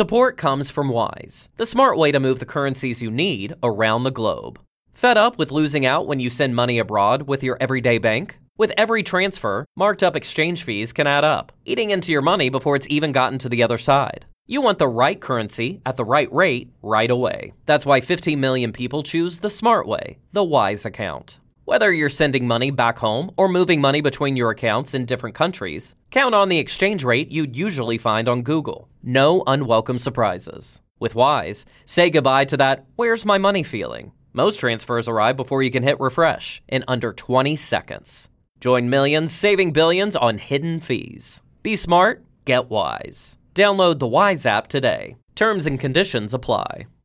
Support comes from Wise, the smart way to move the currencies you need around the globe. Fed up with losing out when you send money abroad with your everyday bank? With every transfer, marked up exchange fees can add up, eating into your money before it's even gotten to the other side. You want the right currency at the right rate right away. That's why 15 million people choose the smart way, the Wise account. Whether you're sending money back home or moving money between your accounts in different countries, count on the exchange rate you'd usually find on Google. No unwelcome surprises. With Wise, say goodbye to that "where's my money" feeling. Most transfers arrive before you can hit refresh in under 20 seconds. Join millions saving billions on hidden fees. Be smart, get Wise. Download the Wise app today. Terms and conditions apply.